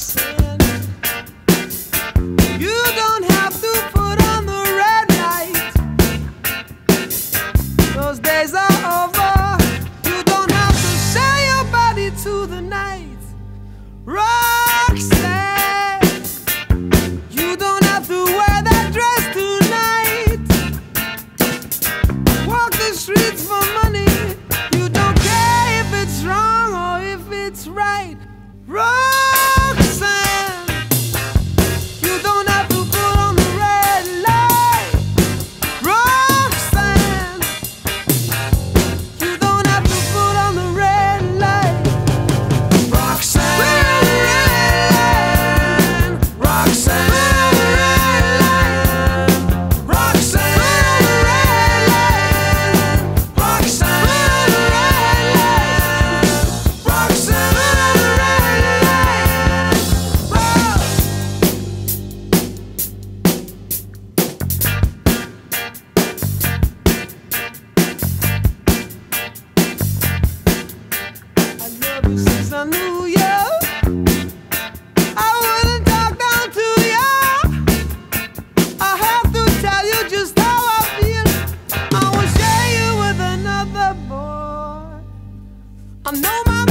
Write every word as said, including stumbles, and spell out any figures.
Roxanne, you don't have to put on the red light. Those days are over. You don't have to sell your body to the night. Roxanne, you don't have to wear that dress tonight. Walk the streets for money. You don't care if it's wrong or if it's right. Roxanne, you don't have to put on the red light. Roxanne, you don't have to put on the red light. Roxanne, Roxanne, Roxanne, Roxanne, since I knew you, I wouldn't talk down to you. I have to tell you just how I feel. I won't share you with another boy. I know my